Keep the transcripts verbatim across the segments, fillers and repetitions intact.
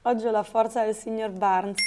Oggi ho la forza del signor Barnes.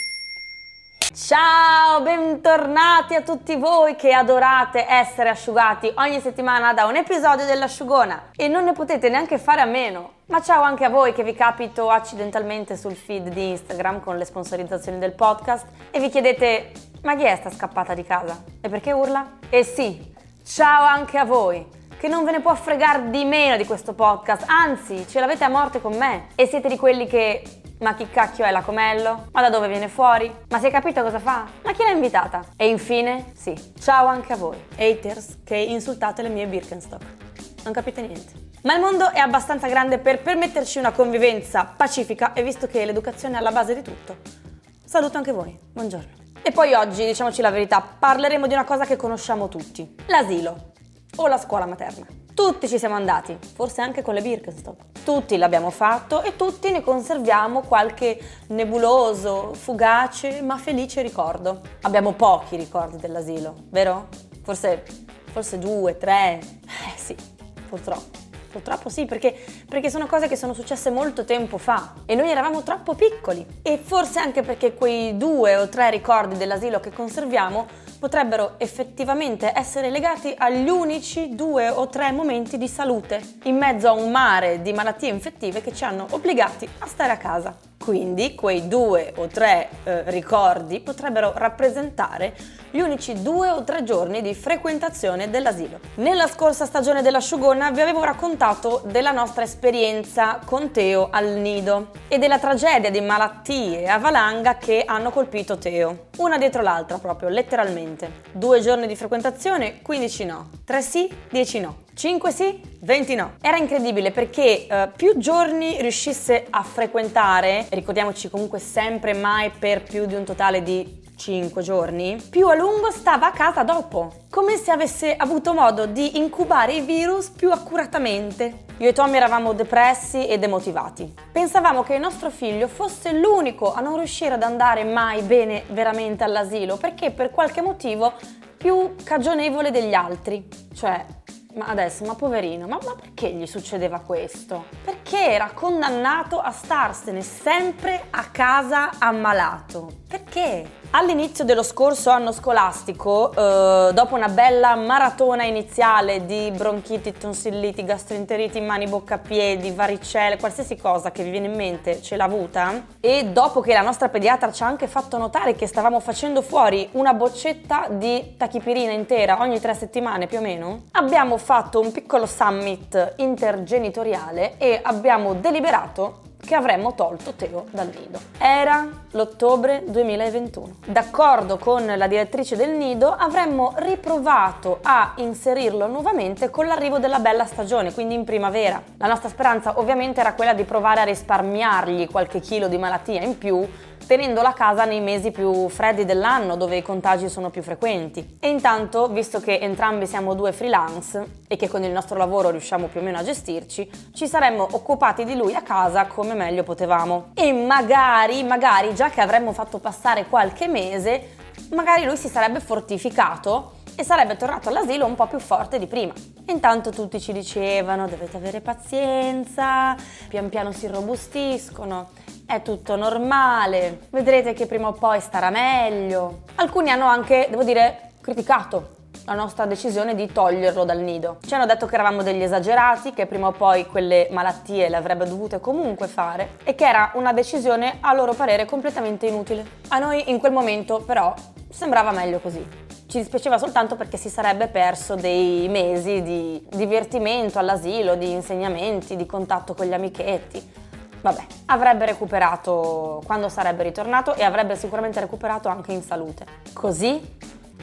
Ciao, bentornati a tutti voi che adorate essere asciugati ogni settimana da un episodio dell'Asciugona e non ne potete neanche fare a meno. Ma ciao anche a voi che vi capito accidentalmente sul feed di Instagram con le sponsorizzazioni del podcast e vi chiedete: ma chi è sta scappata di casa? E perché urla? E sì, ciao anche a voi che non ve ne può fregare di meno di questo podcast, anzi ce l'avete a morte con me e siete di quelli che: ma chi cacchio è la Comello? Ma da dove viene fuori? Ma si è capito cosa fa? Ma chi l'ha invitata? E infine, sì, ciao anche a voi, haters che insultate le mie Birkenstock. Non capite niente. Ma il mondo è abbastanza grande per permetterci una convivenza pacifica e visto che l'educazione è alla base di tutto, saluto anche voi. Buongiorno. E poi oggi, diciamoci la verità, parleremo di una cosa che conosciamo tutti: l'asilo o la scuola materna. Tutti ci siamo andati, forse anche con le Birkenstock. Tutti l'abbiamo fatto e tutti ne conserviamo qualche nebuloso, fugace, ma felice ricordo. Abbiamo pochi ricordi dell'asilo, vero? Forse, forse due, tre. Eh sì, purtroppo. Purtroppo sì, perché, perché sono cose che sono successe molto tempo fa e noi eravamo troppo piccoli. E forse anche perché quei due o tre ricordi dell'asilo che conserviamo potrebbero effettivamente essere legati agli unici due o tre momenti di salute in mezzo a un mare di malattie infettive che ci hanno obbligati a stare a casa. Quindi quei due o tre eh, ricordi potrebbero rappresentare gli unici due o tre giorni di frequentazione dell'asilo. Nella scorsa stagione dell'Asciugona vi avevo raccontato della nostra esperienza con Teo al nido e della tragedia di malattie a valanga che hanno colpito Teo. Una dietro l'altra proprio, letteralmente. Due giorni di frequentazione, quindici no. Tre sì, dieci no. cinque sì, venti no. Era incredibile perché uh, più giorni riuscisse a frequentare, ricordiamoci comunque sempre mai per più di un totale di cinque giorni, più a lungo stava a casa dopo, come se avesse avuto modo di incubare i virus più accuratamente. Io e Tommy eravamo depressi e demotivati. Pensavamo che il nostro figlio fosse l'unico a non riuscire ad andare mai bene veramente all'asilo, perché per qualche motivo più cagionevole degli altri. Cioè, ma adesso, ma poverino, ma, ma perché gli succedeva questo? Perché era condannato a starsene sempre a casa ammalato? Perché? All'inizio dello scorso anno scolastico, eh, dopo una bella maratona iniziale di bronchiti, tonsilliti, gastroenteriti, mani, bocca, piedi, varicelle, qualsiasi cosa che vi viene in mente ce l'ha avuta, e dopo che la nostra pediatra ci ha anche fatto notare che stavamo facendo fuori una boccetta di tachipirina intera ogni tre settimane più o meno, abbiamo fatto un piccolo summit intergenitoriale e abbiamo deliberato che avremmo tolto Teo dal nido. Era l'ottobre duemilaventuno. D'accordo con la direttrice del nido avremmo riprovato a inserirlo nuovamente con l'arrivo della bella stagione, quindi in primavera. La nostra speranza ovviamente era quella di provare a risparmiargli qualche chilo di malattia in più, tenendolo a casa nei mesi più freddi dell'anno dove i contagi sono più frequenti. E intanto, visto che entrambi siamo due freelance e che con il nostro lavoro riusciamo più o meno a gestirci, ci saremmo occupati di lui a casa come meglio potevamo. E magari, magari, già che avremmo fatto passare qualche mese, magari lui si sarebbe fortificato e sarebbe tornato all'asilo un po' più forte di prima. Intanto tutti ci dicevano: dovete avere pazienza, pian piano si irrobustiscono, è tutto normale, vedrete che prima o poi starà meglio. Alcuni hanno anche, devo dire, criticato la nostra decisione di toglierlo dal nido. Ci hanno detto che eravamo degli esagerati, che prima o poi quelle malattie le avrebbe dovute comunque fare e che era una decisione a loro parere completamente inutile. A noi in quel momento però sembrava meglio così. Ci dispiaceva soltanto perché si sarebbe perso dei mesi di divertimento all'asilo, di insegnamenti, di contatto con gli amichetti. Vabbè, avrebbe recuperato quando sarebbe ritornato e avrebbe sicuramente recuperato anche in salute. Così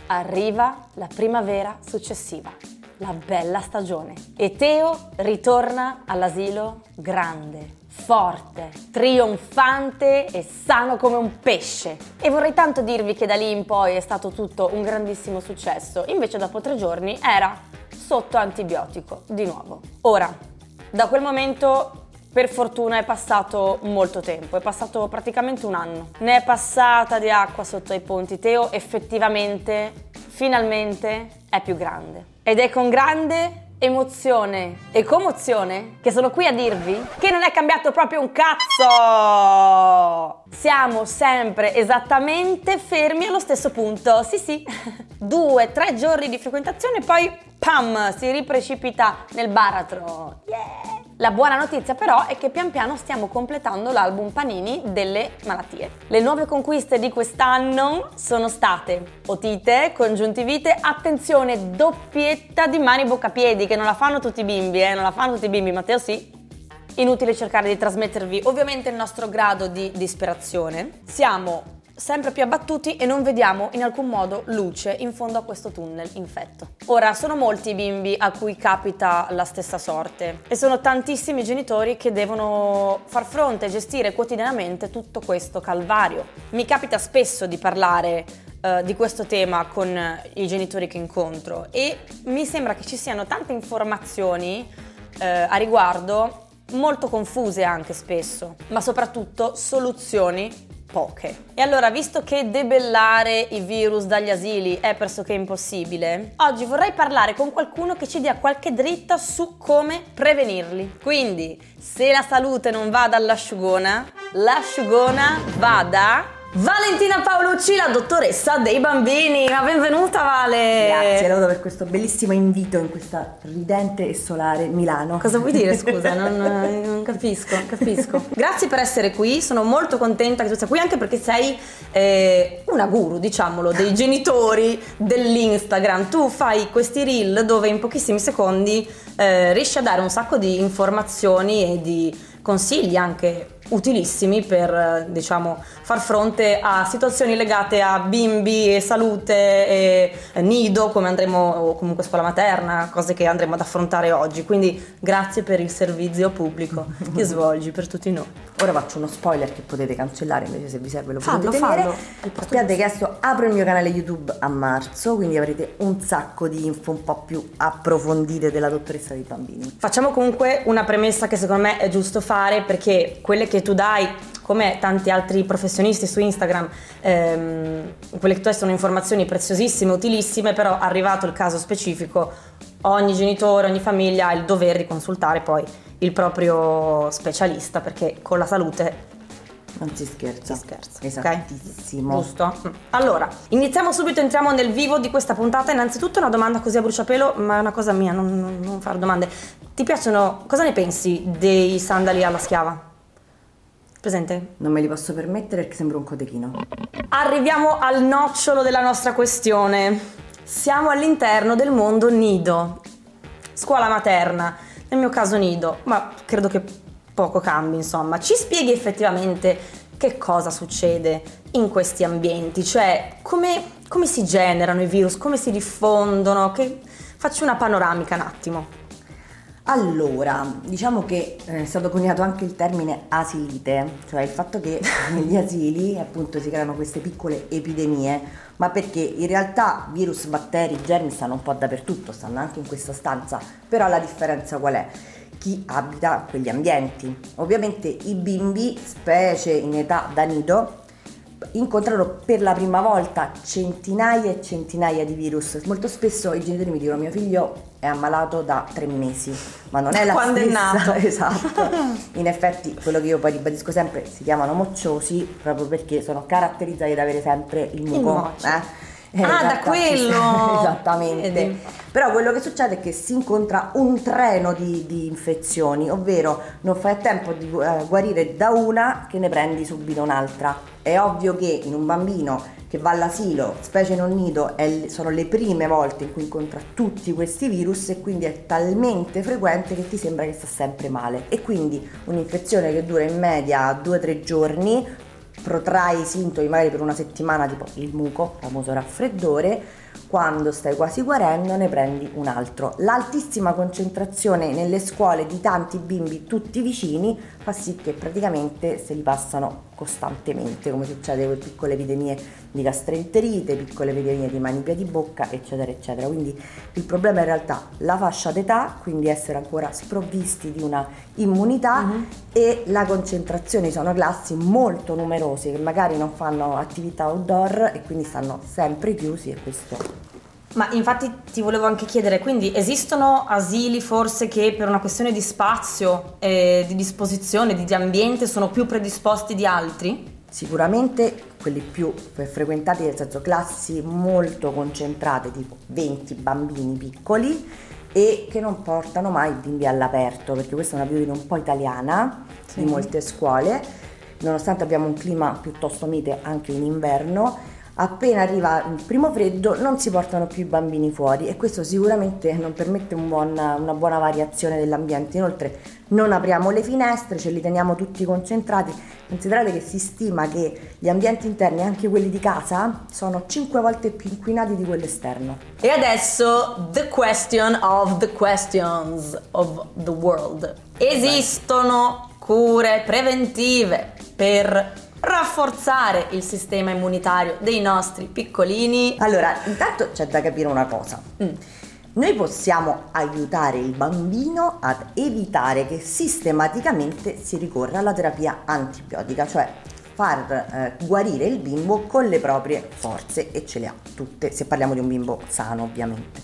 arriva la primavera successiva, la bella stagione. E Teo ritorna all'asilo grande, forte, trionfante e sano come un pesce. E vorrei tanto dirvi che da lì in poi è stato tutto un grandissimo successo. Invece dopo tre giorni era sotto antibiotico di nuovo. Ora, da quel momento per fortuna è passato molto tempo, è passato praticamente un anno. Ne è passata di acqua sotto ai ponti. Teo effettivamente, finalmente, è più grande. Ed è con grande emozione e commozione che sono qui a dirvi che non è cambiato proprio un cazzo! Siamo sempre esattamente fermi allo stesso punto, sì sì, due, tre giorni di frequentazione e poi pam, si riprecipita nel baratro, yeah! La buona notizia però è che pian piano stiamo completando l'album Panini delle malattie. Le nuove conquiste di quest'anno sono state otite, congiuntivite, attenzione, doppietta di mani bocca piedi, che non la fanno tutti i bimbi, eh, non la fanno tutti i bimbi, Matteo sì. Inutile cercare di trasmettervi ovviamente il nostro grado di disperazione. Siamo sempre più abbattuti e non vediamo in alcun modo luce in fondo a questo tunnel infetto. Ora, sono molti i bimbi a cui capita la stessa sorte e sono tantissimi genitori che devono far fronte e gestire quotidianamente tutto questo calvario. Mi capita spesso di parlare uh, di questo tema con i genitori che incontro e mi sembra che ci siano tante informazioni uh, a riguardo, molto confuse anche spesso, ma soprattutto soluzioni poche. E allora, visto che debellare i virus dagli asili è pressoché impossibile, oggi vorrei parlare con qualcuno che ci dia qualche dritta su come prevenirli. Quindi, se la salute non va dall'asciugona, l'asciugona va da Valentina Paolucci, la dottoressa dei bambini. Ma benvenuta, Vale! Grazie, Lodo, per questo bellissimo invito in questa ridente e solare Milano. Cosa vuoi dire, scusa? Non, non capisco, capisco. Grazie per essere qui, sono molto contenta che tu sia qui, anche perché sei eh, una guru, diciamolo, dei genitori dell'Instagram. Tu fai questi reel dove in pochissimi secondi eh, riesci a dare un sacco di informazioni e di consigli anche utilissimi per, diciamo, far fronte a situazioni legate a bimbi e salute e nido, come andremo, o comunque scuola materna, cose che andremo ad affrontare oggi. Quindi grazie per il servizio pubblico che svolgi per tutti noi. Ora faccio uno spoiler che potete cancellare, invece se vi serve lo fallo, potete tenere. fallo. Sappiate che adesso apro il mio canale YouTube a marzo, quindi avrete un sacco di info un po' più approfondite della dottoressa dei bambini. Facciamo comunque una premessa che secondo me è giusto fare, perché quelle che tu dai, come tanti altri professionisti su Instagram, ehm, quelle che tu hai sono informazioni preziosissime, utilissime, però arrivato il caso specifico ogni genitore, ogni famiglia ha il dovere di consultare poi il proprio specialista, perché con la salute non si scherza. Si scherza. Esattissimo. Okay? Giusto? Allora, iniziamo subito, entriamo nel vivo di questa puntata. Innanzitutto una domanda così a bruciapelo, ma è una cosa mia, non, non, non fare domande. Ti piacciono, cosa ne pensi dei sandali alla schiava? Presente? Non me li posso permettere perché sembra un cotechino. Arriviamo al nocciolo della nostra questione. Siamo all'interno del mondo nido, scuola materna, nel mio caso nido, ma credo che poco cambi, insomma. Ci spieghi effettivamente che cosa succede in questi ambienti, cioè come, come si generano i virus, come si diffondono, che... faccio una panoramica un attimo. Allora, diciamo che è stato coniato anche il termine asilite, cioè il fatto che negli asili appunto si creano queste piccole epidemie, ma perché in realtà virus, batteri, germi stanno un po' dappertutto, stanno anche in questa stanza, però la differenza qual è? Chi abita quegli ambienti. Ovviamente i bimbi, specie in età da nido, incontrano per la prima volta centinaia e centinaia di virus. Molto spesso i genitori mi dicono: mio figlio è ammalato da tre mesi, ma non è la Quando stessa. è nato. Esatto. In effetti, quello che io poi ribadisco sempre, si chiamano mocciosi proprio perché sono caratterizzati ad avere sempre il muco. Il eh? Ah, Esatta- da quello! Esattamente. Vedi. Però quello che succede è che si incontra un treno di, di infezioni, ovvero non fai tempo di eh, guarire da una che ne prendi subito un'altra. È ovvio che in un bambino che va all'asilo, specie in un nido, è, sono le prime volte in cui incontra tutti questi virus e quindi è talmente frequente che ti sembra che sta sempre male. E quindi un'infezione che dura in media due o tre giorni, protrai i sintomi magari per una settimana, tipo il muco, famoso raffreddore. Quando stai quasi guarendo ne prendi un altro. L'altissima concentrazione nelle scuole di tanti bimbi tutti vicini fa sì che praticamente se li passano costantemente, come succede con piccole epidemie di gastroenterite, piccole epidemie di mani, piedi, bocca, eccetera eccetera. Quindi il problema è in realtà la fascia d'età, quindi essere ancora sprovvisti di una immunità, mm-hmm. e la concentrazione. Sono classi molto numerose che magari non fanno attività outdoor e quindi stanno sempre chiusi, e questo Ma infatti ti volevo anche chiedere, quindi esistono asili forse che per una questione di spazio, eh, di disposizione, di, di ambiente sono più predisposti di altri? Sicuramente quelli più frequentati, nel senso classi molto concentrate, tipo venti bambini piccoli e che non portano mai i bimbi all'aperto, perché questa è un'abitudine un po' italiana sì. di molte scuole, nonostante abbiamo un clima piuttosto mite anche in inverno. Appena arriva il primo freddo non si portano più i bambini fuori e questo sicuramente non permette un buon, una buona variazione dell'ambiente. Inoltre non apriamo le finestre, ce li teniamo tutti concentrati. Considerate che si stima che gli ambienti interni, anche quelli di casa, sono cinque volte più inquinati di quello esterno. E adesso the question of the questions of the world. Esistono cure preventive per rafforzare il sistema immunitario dei nostri piccolini? Allora, intanto c'è da capire una cosa. Mm. Noi possiamo aiutare il bambino ad evitare che sistematicamente si ricorra alla terapia antibiotica, cioè far eh, guarire il bimbo con le proprie forze, e ce le ha tutte, se parliamo di un bimbo sano ovviamente.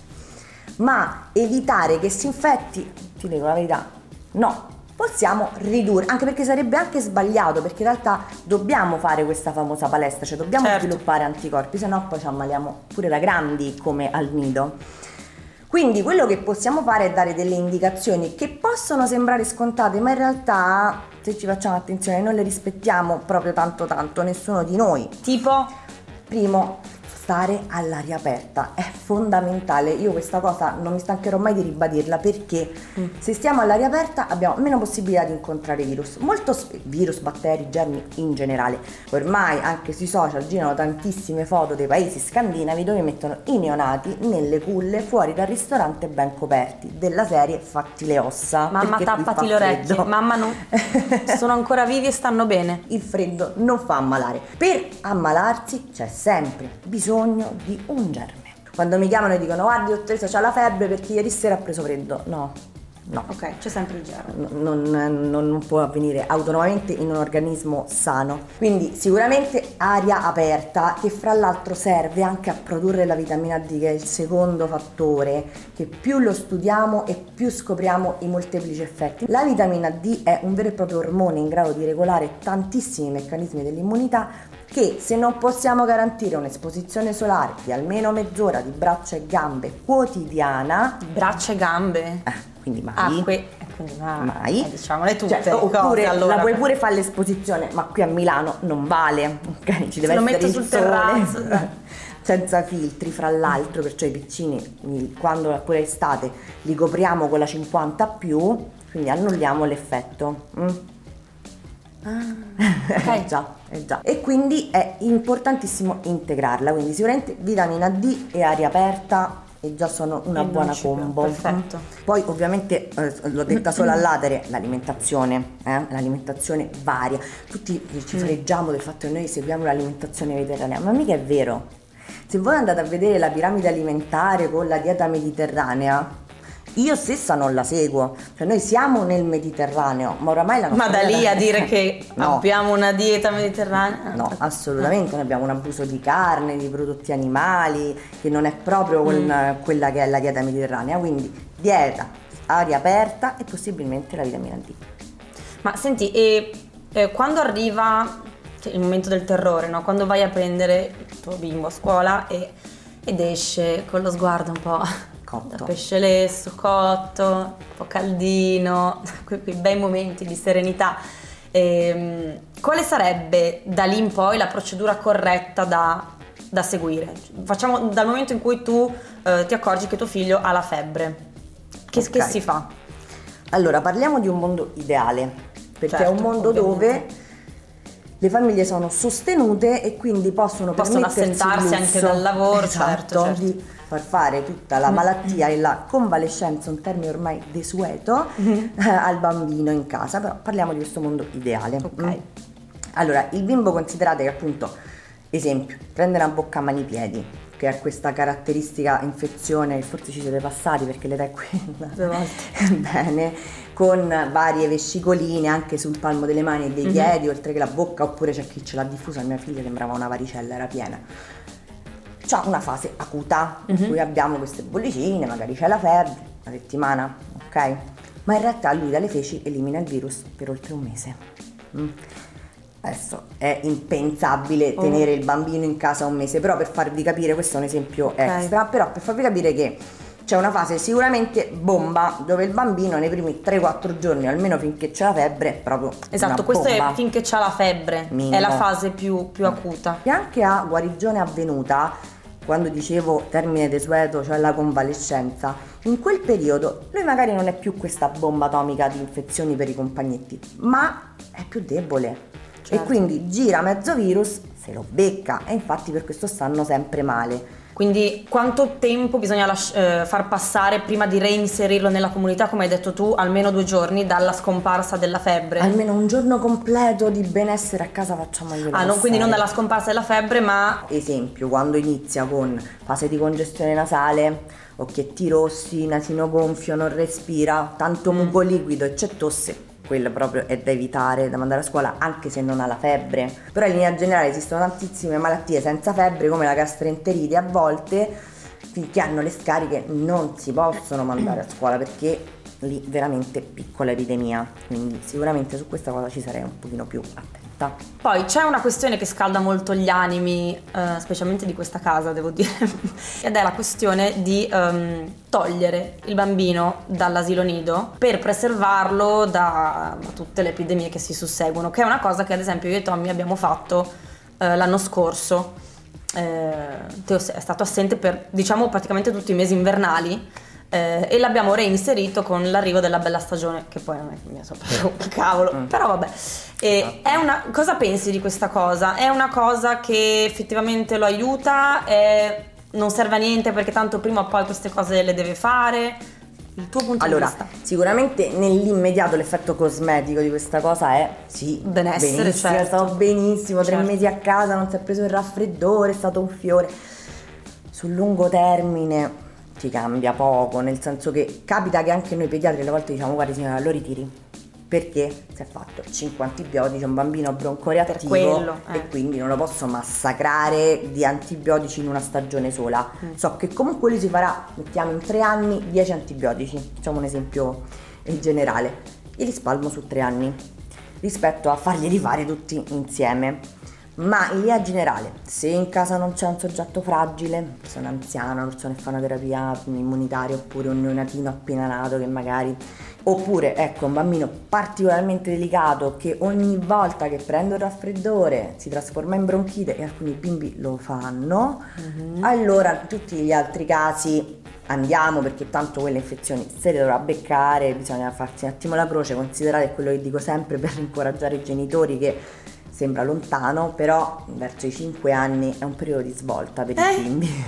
Ma evitare che si infetti, ti dico la verità, no. Possiamo ridurre, anche perché sarebbe anche sbagliato, perché in realtà dobbiamo fare questa famosa palestra, cioè dobbiamo certo. sviluppare anticorpi, se no poi ci ammaliamo pure da grandi come al nido. Quindi quello che possiamo fare è dare delle indicazioni che possono sembrare scontate, ma in realtà, se ci facciamo attenzione, non le rispettiamo proprio tanto tanto, nessuno di noi. Tipo? Primo, stare all'aria aperta è fondamentale. Io questa cosa non mi stancherò mai di ribadirla, perché mm. se stiamo all'aria aperta abbiamo meno possibilità di incontrare virus, molto sp- virus, batteri, germi in generale. Ormai anche sui social girano tantissime foto dei paesi scandinavi dove mettono i neonati nelle culle fuori dal ristorante ben coperti, della serie fatti le ossa. Mamma, tappati le orecchie. Mamma, no. Sono ancora vivi e stanno bene. Il freddo non fa ammalare. Per ammalarsi c'è sempre bisogno di un germe. Quando mi chiamano e dicono guardi dottoressa, c'ha la febbre perché ieri sera ha preso freddo, no, no, ok, c'è sempre il germe. Non, non, non può avvenire autonomamente in un organismo sano. Quindi sicuramente aria aperta, che fra l'altro serve anche a produrre la vitamina D, che è il secondo fattore che più lo studiamo e più scopriamo i molteplici effetti. La vitamina D è un vero e proprio ormone in grado di regolare tantissimi meccanismi dell'immunità, che se non possiamo garantire un'esposizione solare di almeno mezz'ora di braccia e gambe quotidiana, braccia e gambe? Eh, quindi mai. Ah, que- quindi mai. mai. Eh, diciamole tutte. Cioè, oppure cose, allora. La puoi pure fare l'esposizione, ma qui a Milano non vale. Okay, ci deve se essere lo metto il sul sole, terrazzo. senza filtri, fra l'altro, perciò i piccini, quando pure estate, li copriamo con la cinquanta più, quindi annulliamo l'effetto. Mm? Ah, okay. eh già, eh già. E quindi è importantissimo integrarla, quindi sicuramente vitamina D e aria aperta e già sono una e buona combo. Perfetto. Poi ovviamente eh, l'ho detta solo all'atere, l'alimentazione, eh? l'alimentazione varia. Tutti ci freggiamo del fatto che noi seguiamo l'alimentazione mediterranea, ma mica è vero. Se voi andate a vedere la piramide alimentare con la dieta mediterranea, io stessa non la seguo, cioè noi siamo nel Mediterraneo, ma oramai la nostra Ma da lì dieta... a dire che no. abbiamo una dieta mediterranea? No, assolutamente, noi abbiamo un abuso di carne, di prodotti animali, che non è proprio con mm. quella che è la dieta mediterranea, quindi dieta, aria aperta e possibilmente la vitamina D. Ma senti, e eh, quando arriva cioè, il momento del terrore, no? Quando vai a prendere il tuo bimbo a scuola e, ed esce con lo sguardo un po'... Cotto. Pesce lesso, cotto, un po' caldino, quei, quei bei momenti di serenità. Ehm, quale sarebbe da lì in poi la procedura corretta da, da seguire? Facciamo dal momento in cui tu eh, ti accorgi che tuo figlio ha la febbre. Che, okay. che si fa? Allora, parliamo di un mondo ideale, perché certo, è un mondo ovviamente. dove le famiglie sono sostenute e quindi possono, possono assentarsi anche dal lavoro, esatto, certo, certo. di far fare tutta la malattia e la convalescenza, un termine ormai desueto, mm-hmm. eh, al bambino in casa, però parliamo di questo mondo ideale. Ok. Mm. Allora, il bimbo, considerate che appunto, esempio, prende una bocca a mani piedi, che ha questa caratteristica infezione, forse ci siete passati perché l'età è quella. Due volte. Bene, con varie vescicoline anche sul palmo delle mani e dei piedi, mm-hmm. oltre che la bocca, oppure c'è chi ce l'ha diffusa, mia figlia sembrava una varicella, era piena. c'ha una fase acuta in Mhm. cui abbiamo queste bollicine, magari c'è la febbre, una settimana, ok? Ma in realtà lui dalle feci elimina il virus per oltre un mese. Mm. Adesso è impensabile Oh. tenere il bambino in casa un mese, però per farvi capire, questo è un esempio extra, però per farvi capire che c'è una fase sicuramente bomba dove il bambino nei primi tre quattro giorni, almeno finché c'è la febbre, è proprio Esatto, una questo bomba. è finché c'ha la febbre, Minimo. è la fase più, più acuta. E anche a guarigione avvenuta, quando dicevo termine desueto, cioè la convalescenza, in quel periodo lui magari non è più questa bomba atomica di infezioni per i compagnetti, ma è più debole. Certo. E quindi gira mezzo virus, se lo becca, e infatti per questo stanno sempre male. Quindi quanto tempo bisogna lasci- eh, far passare prima di reinserirlo nella comunità, come hai detto tu, almeno due giorni dalla scomparsa della febbre? Almeno un giorno completo di benessere a casa facciamoglielo Ah, non, quindi non passare. dalla scomparsa della febbre, ma Esempio, quando inizia con fase di congestione nasale, occhietti rossi, nasino gonfio, non respira, tanto muco liquido e c'è tosse, quello proprio è da evitare, da mandare a scuola anche se non ha la febbre. Però in linea generale esistono tantissime malattie senza febbre come la gastroenterite, a volte finché hanno le scariche non si possono mandare a scuola perché lì veramente piccola epidemia, quindi sicuramente su questa cosa ci sarei un pochino più attenta. poi c'è una questione che scalda molto gli animi, eh, specialmente di questa casa, devo dire, ed è la questione di ehm, togliere il bambino dall'asilo nido per preservarlo da tutte le epidemie che si susseguono, che è una cosa che ad esempio io e Tommy abbiamo fatto eh, l'anno scorso. Eh, Teo è stato assente per, diciamo, praticamente tutti i mesi invernali. Eh, e l'abbiamo reinserito con l'arrivo della bella stagione, che poi non è che mi so proprio cavolo, Mm. però vabbè. E è una, cosa pensi di questa cosa? È una cosa che effettivamente lo aiuta? È, non serve a niente perché tanto prima o poi queste cose le deve fare? Il tuo punto Allora, di vista? sicuramente nell'immediato l'effetto cosmetico di questa cosa è sì, Benessere, benissimo, certo. è stato benissimo, tre Certo. mesi a casa, non si è preso il raffreddore, è stato un fiore. Sul lungo termine ti cambia poco, nel senso che capita che anche noi pediatri alle volte diciamo guarda signora lo ritiri, perché si è fatto cinque antibiotici, un bambino broncoreattivo quello, eh. e quindi non lo posso massacrare di antibiotici in una stagione sola. Mm. So che comunque lui si farà, mettiamo in tre anni, dieci antibiotici, facciamo un esempio in generale, e li spalmo su tre anni rispetto a farglieli fare tutti insieme. Ma in linea generale, se in casa non c'è un soggetto fragile, persona anziana, una persona che fa una terapia immunitaria, oppure un neonatino appena nato che magari, oppure ecco un bambino particolarmente delicato che ogni volta che prende un raffreddore si trasforma in bronchite, e alcuni bimbi lo fanno, Mhm. allora in tutti gli altri casi andiamo, perché tanto quelle infezioni se le dovrà beccare, bisogna farsi un attimo la croce, considerate quello che dico sempre per incoraggiare i genitori, che sembra lontano, però verso i cinque anni è un periodo di svolta per Eh? i bimbi.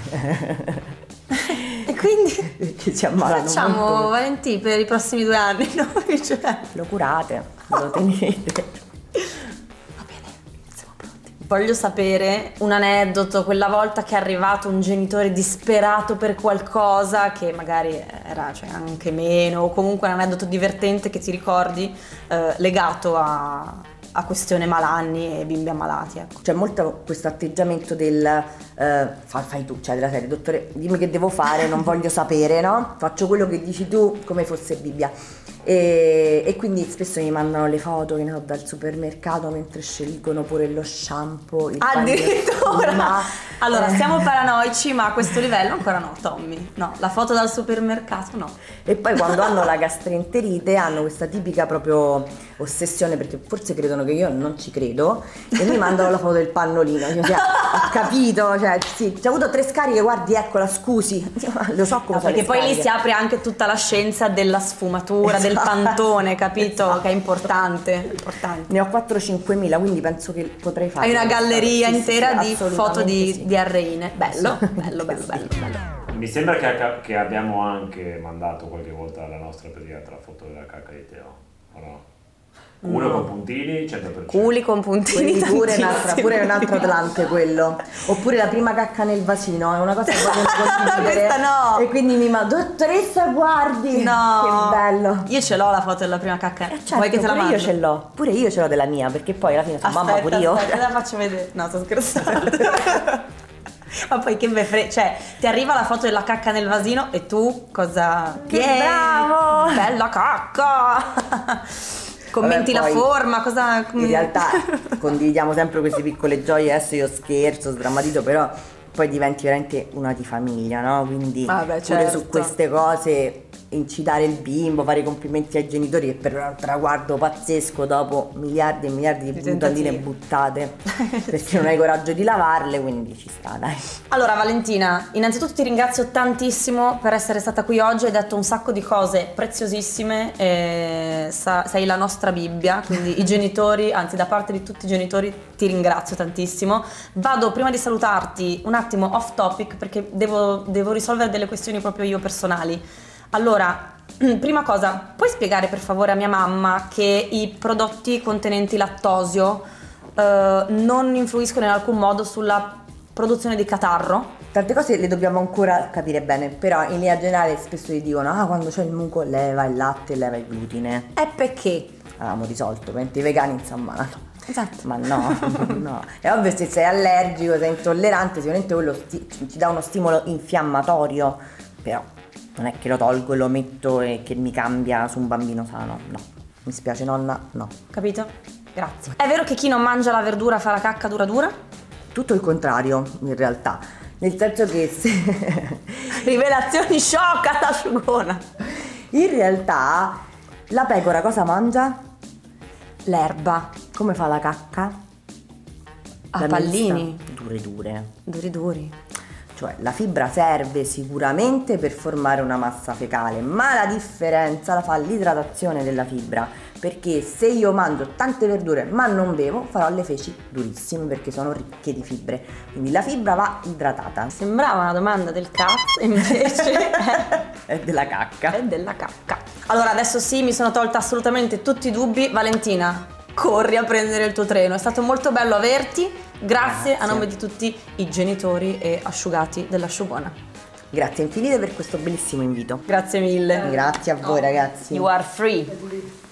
E quindi Perché si ammalano facciamo molto. Valentì per i prossimi due anni, no? Cioè, Lo curate, lo tenete. va bene, siamo pronti. Voglio sapere un aneddoto, quella volta che è arrivato un genitore disperato per qualcosa che magari era, cioè, anche meno, o comunque un aneddoto divertente che ti ricordi eh, legato a, a questione malanni e bimbi ammalati, ecco. C'è molto questo atteggiamento del eh, fai, fai tu, cioè della serie, dottore, dimmi che devo fare, non voglio sapere, no? Faccio quello che dici tu come fosse Bibbia. E, e quindi spesso mi mandano le foto che ne ho dal supermercato mentre scelgono pure lo shampoo, il Addirittura! bagno- Allora, Eh. siamo paranoici, ma a questo livello ancora no, Tommy. No, la foto dal supermercato no. E poi quando hanno la gastroenterite hanno questa tipica proprio ossessione, perché forse credono che io non ci credo, e mi mandano la foto del pannolino. Io, cioè, ho capito, cioè sì, c'è avuto tre scariche, guardi eccola, scusi. Lo so come No, sono perché le poi lì scariche. si apre anche tutta la scienza della sfumatura, del Esatto. pantone, capito? Esatto. Che è importante, importante. Ne ho quattro cinque mila, quindi penso che potrei fare. Hai una questa- galleria sì, sì, intera sì, di foto assolutamente di, sì. di arreine. Bello, Assolutamente bello, bello, sì. bello, bello. Mi sembra che, che abbiamo anche mandato qualche volta alla nostra pediatra foto della cacca di Teo, o no? Culo No. con puntini, cento per cento. Culi con puntini. Quelli pure è un'altra, tantissimi. pure è un altro Atlante quello. Oppure la prima cacca nel vasino, è una cosa che voglio condividere. Questa no. E quindi mi manda, dottoressa guardi, No. che bello. Io ce l'ho la foto della prima cacca. Eh, certo, Vuoi che te la pure mando? io ce l'ho, pure io ce l'ho della mia, perché poi alla fine sono mamma Aspetta, pure io. aspetta, la faccio vedere. No, sto scherzando. Ma poi che me fre... cioè, ti arriva la foto della cacca nel vasino e tu cosa... Che bravo! Bella cacca! Commenti Vabbè, la poi, forma, cosa... In realtà condividiamo sempre queste piccole gioie, adesso io scherzo, sdrammatizzo, però poi diventi veramente una di famiglia, no? Quindi ah beh, pure certo. su queste cose incitare il bimbo, fare i complimenti ai genitori, che per un traguardo pazzesco dopo miliardi e miliardi di, di mutandine buttate perché non hai coraggio di lavarle, quindi ci sta, dai. Allora Valentina, innanzitutto ti ringrazio tantissimo per essere stata qui oggi, hai detto un sacco di cose preziosissime, e sa- sei la nostra Bibbia, quindi i genitori, anzi da parte di tutti i genitori ti ringrazio tantissimo. Vado prima di salutarti un attimo off topic perché devo, devo risolvere delle questioni proprio io personali. Allora, prima cosa, puoi spiegare per favore a mia mamma che i prodotti contenenti lattosio eh, non influiscono in alcun modo sulla produzione di catarro? Tante cose le dobbiamo ancora capire bene, però in linea generale spesso gli dicono ah, quando c'è il muco leva il latte, leva il glutine. E perché? Avevamo risolto, mentre i vegani insomma no. Esatto. Ma no, no. È ovvio, se sei allergico, sei intollerante, sicuramente quello sti- ci dà uno stimolo infiammatorio, però non è che lo tolgo e lo metto e che mi cambia su un bambino sano, no. Mi spiace nonna, no. Capito? Grazie. È vero che chi non mangia la verdura fa la cacca dura dura? Tutto il contrario, in realtà. Nel senso che se... Rivelazioni shock all'asciugona. In realtà la pecora cosa mangia? L'erba. Come fa la cacca? A La pallini. mista? Dure dure. Duri duri. Cioè la fibra serve sicuramente per formare una massa fecale, ma la differenza la fa l'idratazione della fibra, perché se io mangio tante verdure ma non bevo farò le feci durissime perché sono ricche di fibre, quindi la fibra va idratata. Sembrava una domanda del cazzo, invece è, È della cacca. è della cacca. Allora adesso sì, mi sono tolta assolutamente tutti i dubbi. Valentina, corri a prendere il tuo treno, è stato molto bello averti. Grazie, Grazie. a nome di tutti i genitori e asciugati dell'asciugona. Grazie infinite per questo bellissimo invito. Grazie mille. Grazie a voi ragazzi. You are free.